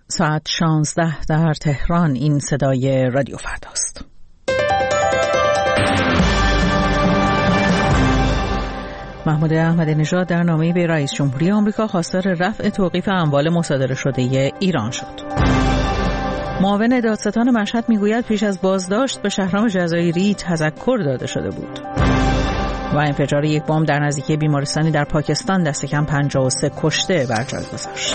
ساعت 16 در تهران. این صدای رادیو فرداست. محمود احمدی نژاد در نامه‌ای به رئیس جمهوری آمریکا خواستار رفع توقیف اموال مصادره شده ایران شد. معاون دادستان مشهد میگوید پیش از بازداشت به شهرام جزایری تذکر داده شده بود. و انفجار یک بمب در نزدیکی بیمارستانی در پاکستان دست کم 53 کشته بر جای گذاشت.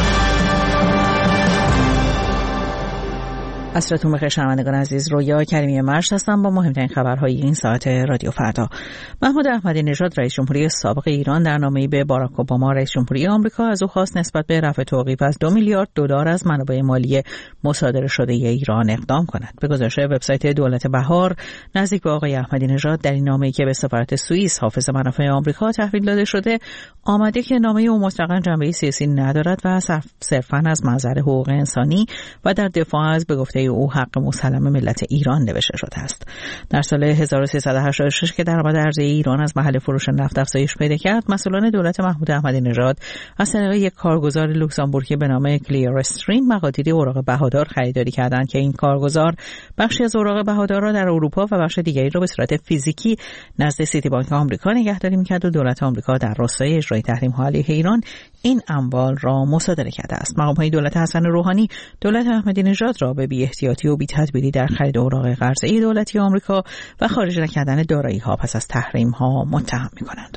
عصرتون بخیر شنوندگان عزیز، رویا کریمی مشت هستم با مهمترین خبرهای این ساعت رادیو فردا. محمود احمدی نژاد رئیس جمهوری سابق ایران در نامه‌ای به باراک اوباما رئیس جمهوری آمریکا از او خواست نسبت به رفع توقیف از 2 میلیارد دلار از منابع مالی مصادره شده ایران اقدام کند. به گزارش وبسایت دولت بهار، نزدیک به آقای احمدی نژاد در این نامه‌ای که به سفارت سوئیس حافظ منافع آمریکا تحویل داده شده آمده که نامه او مطلقاً جنبه سیاسی ندارد و صرفاً از منظر حقوق انسانی و در دفاع از به گفته او حق مسلم ملت ایران نوشته شده است. در سال 1386 که درآمد ارزی ایران از محل فروش نفت افزایش پیدا کرد، مسئولان دولت محمود احمدی نژاد از طریق یک کارگزار لوکزامبورگی به نام کلیر استریم مقادیری اوراق بهادار خریداری کردند که این کارگزار بخشی از اوراق بهادار را در اروپا و بخش دیگری را به صورت فیزیکی نزد سیتی بانک آمریکا نگهداری می‌کرد و دولت آمریکا در راستای اجرای تحریم‌ها علیه ایران این اموال را مصادره کرده است. مقام‌های دولت حسن روحانی دولت احمدی نژاد را به بی‌احتیاطی و بی‌تدبیری در خرید اوراق قرضه‌ای دولتی آمریکا و خارج نکردن دارایی‌ها پس از تحریم‌ها متهم می‌کنند.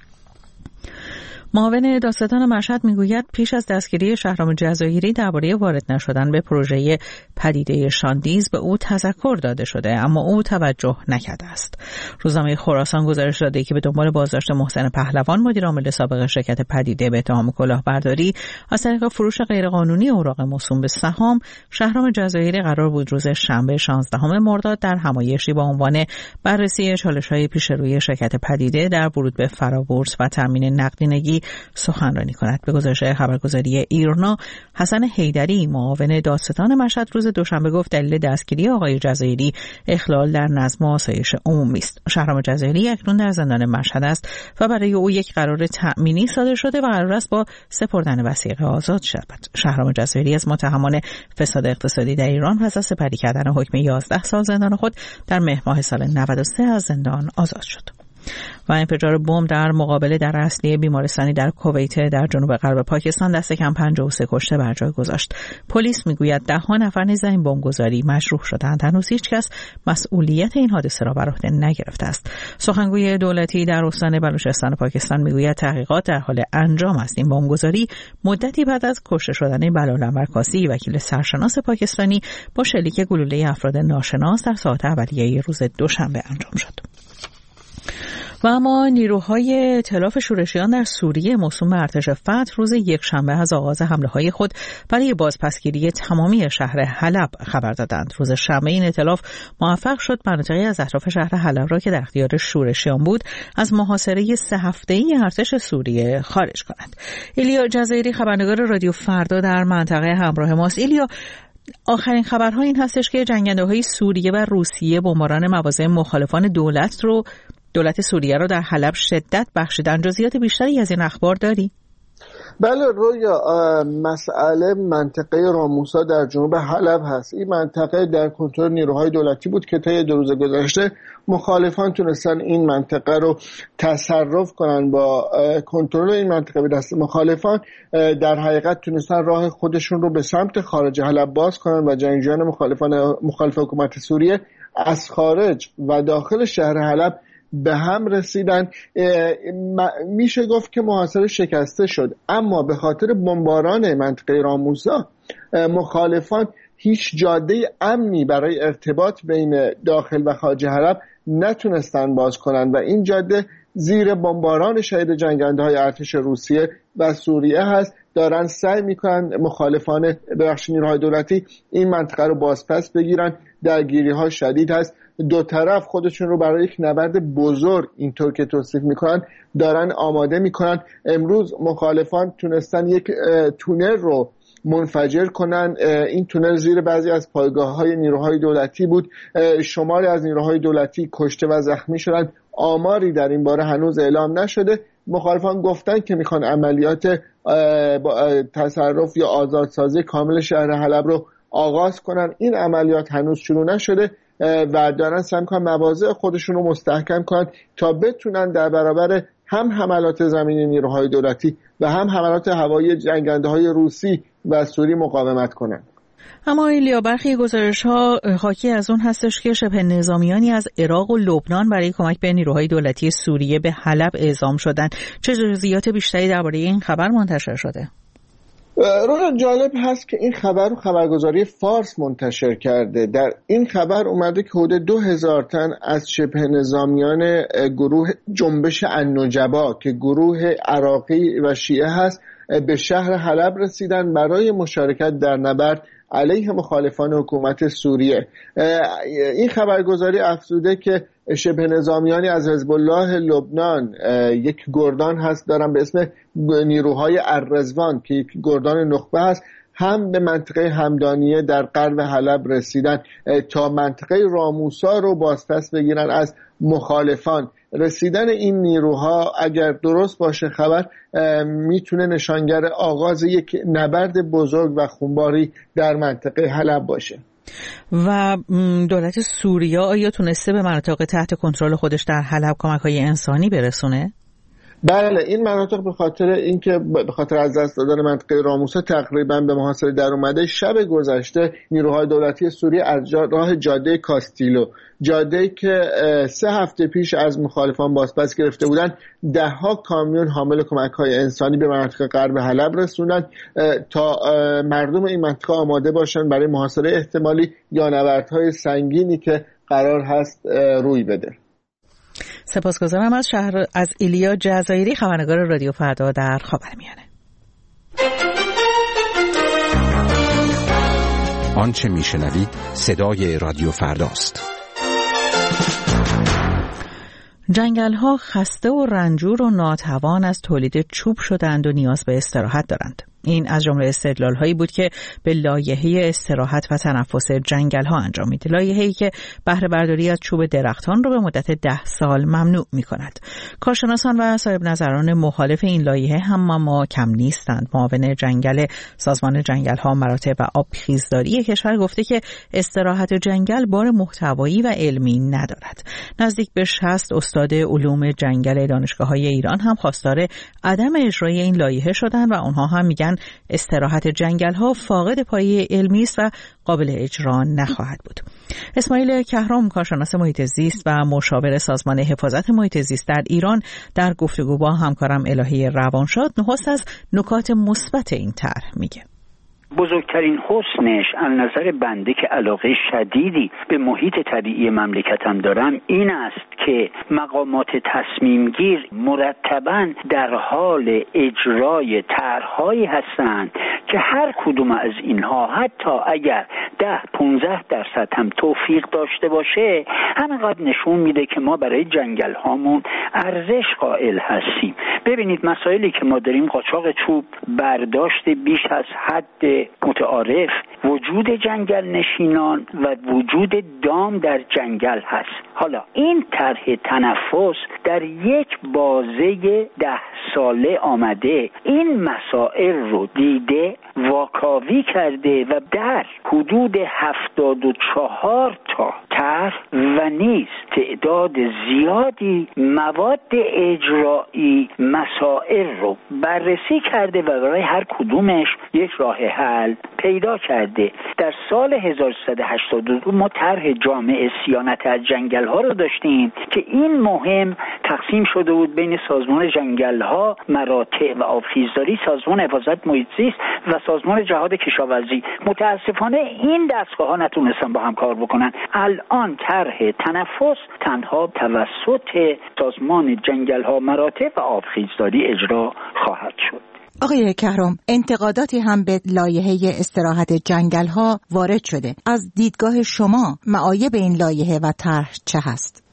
معاون دادستان مشهد میگوید پیش از دستگیری شهرام جزایری درباره وارد نشدن به پروژه پدیده شاندیز به او تذکر داده شده، اما او توجه نکرده است. روزنامه خراسان گزارش داده که به دنبال بازداشت محسن پهلوان مدیر عامل سابق شرکت پدیده به اتهام کلاهبرداری از طریق فروش غیرقانونی اوراق موسوم به سهام، شهرام جزایری قرار بود روز شنبه 16 مرداد در همایشی با عنوان بررسی چالش‌های پیش روی شرکت پدیده در ورود به فرابورس و تامین نقدینگی سخنرانی کند. به گزارش خبرگزاری ایرنا، حسن حیدری معاون دادستان مشهد روز دوشنبه گفت دلیل دستگیری آقای جزایری اخلال در نظم و آسایش عمومی است. شهرام جزایری اکنون در زندان مشهد است و برای او یک قرار تأمینی صادر شده و قرار است با سپردن وثیقه آزاد شود. شهرام جزایری از متهمان فساد اقتصادی در ایران پس از سپری کردن حکم 11 سال زندان خود در مهر ماه سال 93 از زندان آزاد شد. و انفجار بمب در مقابل در اصلی بیمارستانی در کویت در جنوب غرب پاکستان دست کم 53 کشته بر جای گذاشت. پلیس میگوید 10 نفر نیز این بمبگذاری مجروح شدند. هنوز هیچ کس مسئولیت این حادثه را بر عهده نگرفته است. سخنگوی دولتی در استان بلوچستان پاکستان میگوید تحقیقات در حال انجام است. این بمبگذاری مدتی بعد از کشته شدن بلال انورکاسی وکیل سرشناس پاکستانی با شلیک گلوله افراد ناشناس در ساعات اولیه روز دوشنبه انجام شد. و اما نیروهای ائتلاف شورشیان در سوریه موسوم به ارتش فتح روز یکشنبه از آغاز حمله‌های خود برای بازپسگیری تمامی شهر حلب خبر دادند. روز شنبه این ائتلاف موفق شد مناطقی از اطراف شهر حلب را که در اختیار شورشیان بود از محاصره 3 هفته‌ای ارتش سوریه خارج کند. ایلیا جزایری خبرنگار رادیو فردا در منطقه همراه ماست. ایلیا، آخرین خبرها این هستش که جنگنده‌های سوریه و روسیه بمباران مواضع مخالفان دولت سوریه را در حلب شدت بخشیدن. جزئیات بیشتری از این اخبار داری؟ بله رویا، مسئله منطقه راموسا در جنوب حلب هست. این منطقه در کنترل نیروهای دولتی بود که طی 2 روز گذشته مخالفان تونستن این منطقه رو تصرف کنن. با کنترل این منطقه به دست مخالفان در حقیقت تونستن راه خودشون رو به سمت خارج حلب باز کنن و جنگجویان مخالف حکومت سوریه از خارج و داخل شهر حلب به هم رسیدن. میشه گفت که محاصره شکسته شد، اما به خاطر بمباران منطقه راموسا مخالفان هیچ جاده امنی برای ارتباط بین داخل و خارج حلب نتونستن باز کنن و این جاده زیر بمباران شدید جنگنده‌های ارتش روسیه و سوریه هست. دارن سعی میکنن مخالفان نیروهای دولتی این منطقه رو بازپس بگیرن. درگیری‌ها شدید هست. 2 طرف خودشون رو برای یک نبرد بزرگ اینطور که توصیف میکنن دارن آماده میکنن. امروز مخالفان تونستن یک تونل رو منفجر کنن. این تونل زیر بعضی از پایگاه‌های نیروهای دولتی بود. شماری از نیروهای دولتی کشته و زخمی شدن. آماری در این باره هنوز اعلام نشده. مخالفان گفتن که میخوان عملیات با تصرف یا آزادسازی کامل شهر حلب رو آغاز کنن. این عملیات هنوز شروع نشده و دارن سعی می‌کنن مواضع خودشون رو مستحکم کنن تا بتونن در برابر هم حملات زمینی نیروهای دولتی و هم حملات هوایی جنگنده‌های روسی و سوری مقاومت کنن. اما ایلیا، برخی گزارش‌ها حاکی از اون هستش که شبه نظامیانی از عراق و لبنان برای کمک به نیروهای دولتی سوریه به حلب اعزام شدن. چه جزئیات بیشتری درباره این خبر منتشر شده؟ رویا، جالب هست که این خبر رو خبرگزاری فارس منتشر کرده. در این خبر اومده که حدود 2000 تن از شبه نظامیان گروه جنبش النجبا که گروه عراقی و شیعه هست به شهر حلب رسیدن برای مشارکت در نبرد علیه مخالفان حکومت سوریه. این خبرگزاری افزوده که شبه نظامیانی از حزب الله لبنان یک گردان هست دارن به اسم نیروهای الرضوان که یک گردان نخبه هست، هم به منطقه همدانیه در غرب حلب رسیدن تا منطقه راموسا رو بازپس بگیرن از مخالفان. رسیدن این نیروها اگر درست باشه خبر میتونه نشانگر آغاز یک نبرد بزرگ و خونباری در منطقه حلب باشه. و دولت سوریه آیا تونسته به مناطق تحت کنترل خودش در حلب کمک‌های انسانی برسونه؟ بله، این مناطق به خاطر از دست دادن منطقه راموسا تقریبا به محاصره در اومده. شب گذشته نیروهای دولتی سوریه از راه جاده کاستیلو، جاده‌ای که 3 هفته پیش از مخالفان بازپس گرفته بودن، 10 کامیون حامل کمک‌های انسانی به منطقه غرب حلب رسوندن تا مردم این منطقه آماده باشن برای محاصره احتمالی یا نبردهای سنگینی که قرار هست روی بده. سپاسگزارم از ایلیا جزایری، خبرنگار رادیو فردا در خاورمیانه. آنچه میشنوید صدای رادیو فرداست. جنگل‌ها خسته و رنجور و ناتوان از تولید چوب شدند و نیاز به استراحت دارند. این از جمله استدلال‌هایی بود که به لایحه استراحت و تنفس جنگل‌ها انجام میده. لایحه‌ای که بهره برداری از چوب درختان رو به مدت 10 سال ممنوع می‌کند. کارشناسان و صاحب نظران مخالف این لایحه هم اما کم نیستند. معاون جنگل سازمان جنگل‌ها، مراتع و آبخیزداری کشور گفته که استراحت جنگل بار محتوایی و علمی ندارد. نزدیک به 60 استاد علوم جنگل دانشگاه‌های ایران هم خواستار عدم اجرای این لایحه شدند و آنها هم میگن استراحت جنگل‌ها فاقد پایه علمی است و قابل اجرا نخواهد بود. اسماعیل کهرام، کارشناس محیط زیست و مشاور سازمان حفاظت محیط زیست در ایران، در گفتگو با همکارم الهی روانشاد نخست از نکات مثبت این طرح میگه. بزرگترین حسنش از نظر بنده که علاقه شدیدی به محیط طبیعی مملکتم دارم این است که مقامات تصمیمگیر مرتباً در حال اجرای طرح‌هایی هستند که هر کدوم از اینها حتی اگر 10-15% هم توفیق داشته باشه همینقدر نشون میده که ما برای جنگل هامون ارزش قائل هستیم. ببینید مسائلی که ما داریم، قاچاق چوب، برداشت بیش از حد متعارف، وجود جنگل نشینان و وجود دام در جنگل هست. حالا این طرح تنفس در یک بازه 10 ساله آمده، این مسائل رو دیده، واکاوی کرده و در حدود 74 تا طرح و نیز تعداد زیادی مواد اجرایی مسائل رو بررسی کرده و برای هر کدومش یک راه حل پیدا کرده. در سال 1382 ما طرح جامع صیانت از جنگل ها رو داشتیم که این مهم تقسیم شده بود بین سازمان جنگل ها، مراتع و آبخیزداری، سازمان حفاظت محیط زیست و سازمان جهاد کشاورزی. متاسفانه این دستگاه ها نتونستن با هم کار بکنن. الان طرح تنفس تنها توسط سازمان جنگل ها، مراتع و آبخیزداری اجرا خواهد شد. آقای کهرام، انتقاداتی هم به لایحه استراحت جنگل‌ها وارد شده. از دیدگاه شما معایب این لایحه و طرح چه هست؟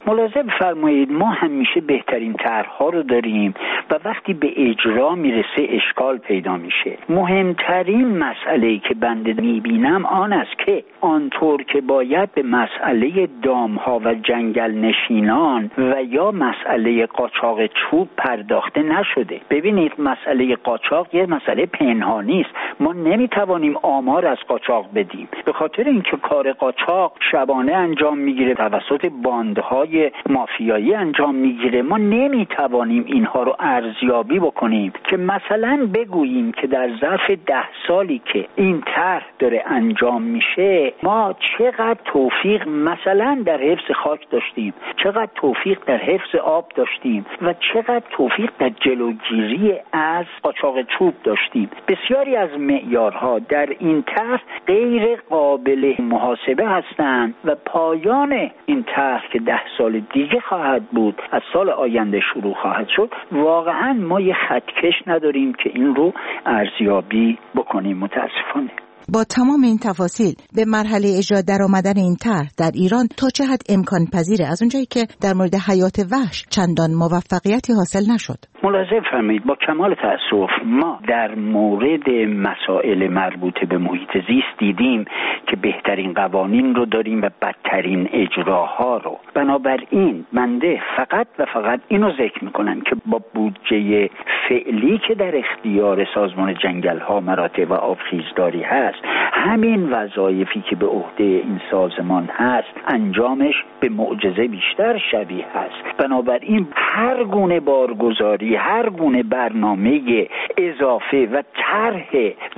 ملاحظه بفرمایید ما همیشه بهترین طرح‌ها رو داریم و وقتی به اجرا میرسه اشکال پیدا میشه. مهمترین مسئله‌ای که بنده میبینم آن است که آنطور که باید به مسئله دامها و جنگل نشینان و یا مسئله قاچاق چوب پرداخته نشده. ببینید مسئله قاچاق یه مسئله پنهانی است. ما نمیتوانیم آمار از قاچاق بدیم به خاطر اینکه کار قاچاق شبانه انجام میگیره، توسط باندهای مافیایی انجام میگیره. ما نمیتوانیم اینها رو ارزیابی بکنیم که مثلا بگوییم که در ظرف 10 سالی که این طرح داره انجام میشه ما چقدر توفیق مثلا در حفظ خاک داشتیم، چقدر توفیق در حفظ آب داشتیم و چقدر توفیق در جلوگیری از قاچاق چوب داشتیم. بسیاری از معیارها در این طرح غیر قابل محاسبه هستند و پایان این طرح که 10 سال دیگه خواهد بود، از سال آینده شروع خواهد شد، واقعا ما یه خطکش نداریم که این رو ارزیابی بکنیم متاسفانه. با تمام این تفاصیل به مرحله اجرا در آمدن این طرح در ایران تا چه حد امکان پذیره، از اونجایی که در مورد حیات وحش چندان موفقیتی حاصل نشد؟ ملاحظه فرمایید با کمال تأسف ما در مورد مسائل مربوط به محیط زیست دیدیم که بهترین قوانین رو داریم و بدترین اجراها رو. بنابراین بنده فقط و فقط اینو ذکر میکنم که با بودجه فعلی که در اختیار سازمان جنگل ها مراتع و آبخیزداری هست، همین وظایفی که به عهده این سازمان هست انجامش به معجزه بیشتر شبیه هست. بنابراین هر گونه بارگذاری، هر گونه برنامه اضافه و طرح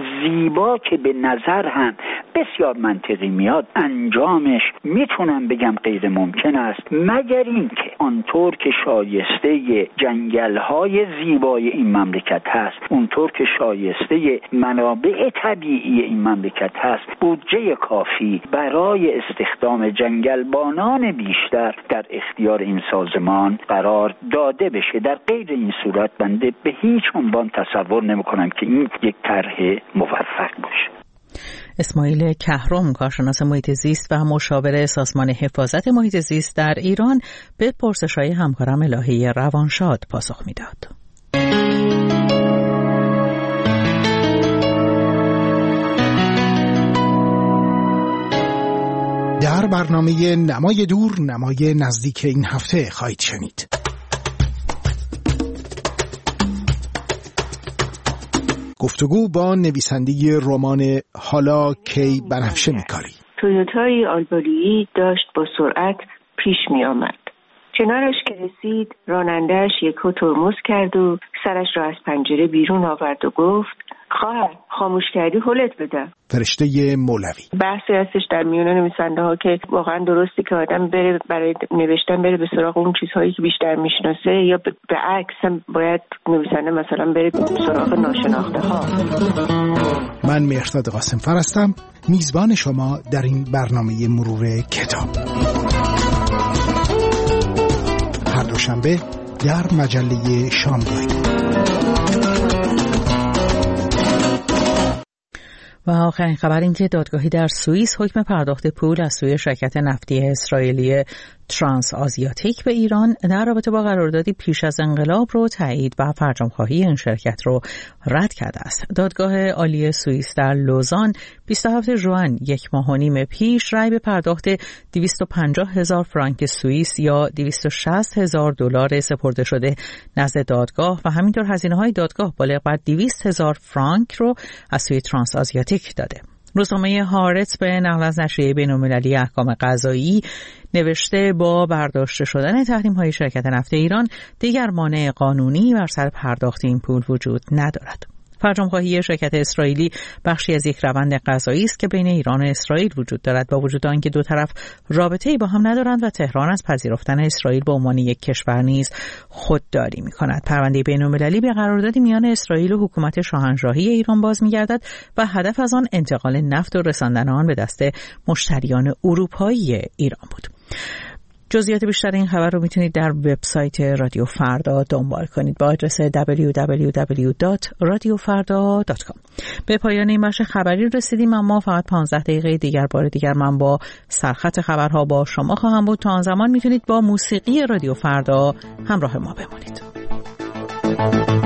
زیبا که به نظر هم بسیار منطقی میاد، انجامش میتونم بگم غیر ممکن است، مگر اینکه آنطور که شایسته جنگل‌های زیبای این مملکت هست، اونطور که شایسته منابع طبیعی این مملکت هست، بودجه کافی برای استخدام جنگلبانان بیشتر در اختیار این سازمان قرار داده بشه. در غیر این صورت بنده به هیچ عنوان تصور نمی‌کنم که این یک طرح موفق باشه. اسماعیل کهرم، کارشناس محیط زیست و مشاور سازمان حفاظت محیط زیست در ایران، به پرسش‌های همکارم الهی روانشاد پاسخ می‌داد. در برنامه نمای دور، نمای نزدیک این هفته خواهید شنید. گفتگو با نویسنده رمان حالا کی بنفشه میکاری. تویوتای آلباریی داشت با سرعت پیش می آمد. کنارش که رسید راننده‌اش یکو ترمز کرد و سرش را از پنجره بیرون آورد و گفت خواهر خاموش کردی هلت بدم. فرشته مولوی. بحثی هستش در میون نویسنده ها که واقعا درستی که آدم بره برای نوشتن بره به سراغ اون چیزهایی که بیشتر میشناسه، یا به عکس هم باید نویسنده مثلا بره به سراغ ناشناخته ها. من مهرداد قاسمفر هستم، میزبان شما در این برنامه مرور کتاب. هر دوشنبه در مجله شامگاهی. و آخرین خبر این که دادگاهی در سوئیس حکم پرداخت پول از سوی شرکت نفتی اسرائیلی ترانس آزیاتیک به ایران در رابطه با قراردادی پیش از انقلاب رو تایید و فرجام‌خواهی این شرکت رو رد کرده است. دادگاه عالی سوئیس در لوزان 27 ژوئن، 1.5 ماه پیش، رأی به پرداخت 250,000 فرانک سوئیس یا $260,000 سپرده شده نزد دادگاه و همینطور هزینه‌های دادگاه بالغ بر 200,000 فرانک رو از سوی ترانس آزیاتیک داده. روزنامه هارتس به نقل از نشریه بین‌المللی احکام قضایی نوشته با برداشته شدن تحریم‌های شرکت نفت ایران دیگر مانع قانونی بر سر پرداخت این پول وجود ندارد. فرجام‌خواهی شرکت اسرائیلی بخشی از یک روند قضایی است که بین ایران و اسرائیل وجود دارد، با وجود آنکه دو طرف رابطه‌ای با هم ندارند و تهران از پذیرفتن اسرائیل به عنوان یک کشور نیز خودداری می‌کند. پرونده بین‌المللی به قراردادی میان اسرائیل و حکومت شاهنشاهی ایران باز می‌گردد و هدف از آن انتقال نفت و رساندن آن به دست مشتریان اروپایی ایران بود. جزئیات بیشتر این خبر رو میتونید در وبسایت رادیو فردا دنبال کنید با آدرس www.radiofarda.com. به پایان این بخش خبری رسیدیم، اما فقط 15 دقیقه دیگر بار دیگر من با سرخط خبرها با شما خواهم بود. تا آن زمان میتونید با موسیقی رادیو فردا همراه ما بمانید.